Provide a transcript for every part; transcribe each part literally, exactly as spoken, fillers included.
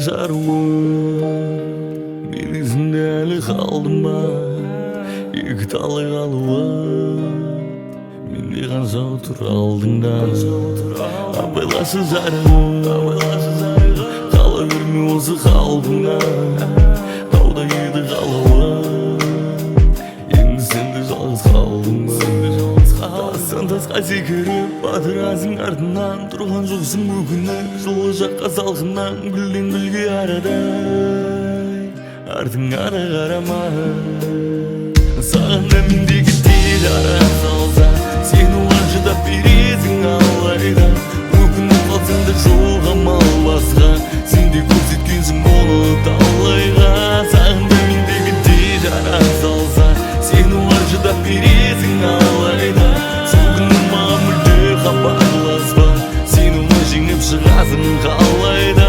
жаруым, мен ізінде әлі қалдым ба, екі талай қалуым, менде қанша отыр алдыңда. Абайлашы жарығым, қала берме осы қалпыңа, тауда еді қалауым, енді сенде жалғыз қалдың ба. Тастан тасқа секіріп батырасың артынан, тұрған жоқсың өкініп жолы жаққа салқыннан, гүлден гүлге арадай артыңа да қарама. Саған да мендегі тез ара салса, сен оған шыдап бересің алайда. Өкініп қалсаң да жоқ амал басқа, сен де көрсеткенсің оны талайға. Саған да мендегі тез ара салса, сен оған шыдап бересің алайда. Сол күні маған мүлде хабарласпа, сен оны жеңіп шығасың қалайда.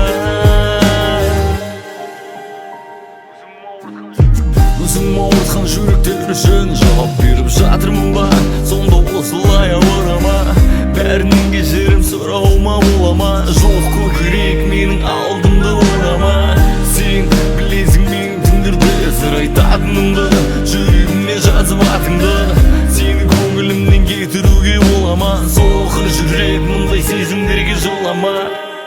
Өзім ауыртқан жүректер үшін жауап беріп жатырмын ба, сонда осылай ауырама. Бәрінен кешірім сұрауыма бола ма, жоқ көкірек менің алдымды орама. Сен білесің мен түндерде сыр айтатынымды, жүрегіме жазып атыңды, сені көңілімнен кетіруге бола ма. Соқыр жүрек мұндай сезімдерге жолама.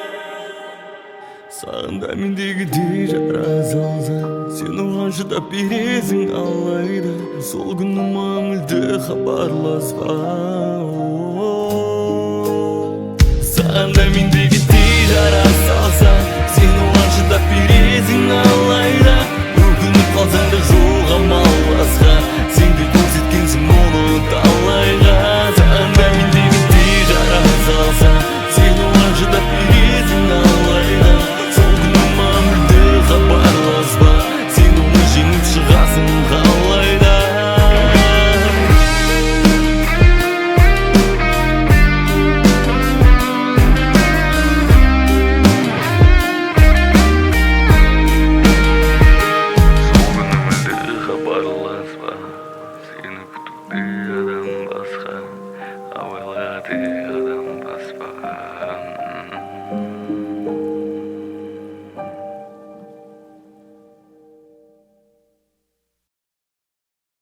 Саған да мендегі тез жара салса, сен оған шыдап бересің алайда. Сол күні маған мүлде хабарласпа. Саған да мендегі тез жара салса, сен оған шыдап бересің алайда. Өкініп қалсаң да жоқ амал басқа, сен де көрсеткенсің оны талайға. Саған да мендегі тез жара салса, сен оған шыдап бересің алайда. Сол күні маған мүлде хабарласпа, сен оны жеңіп шығасың қалайда. Сені күтуде адам басқа, абайла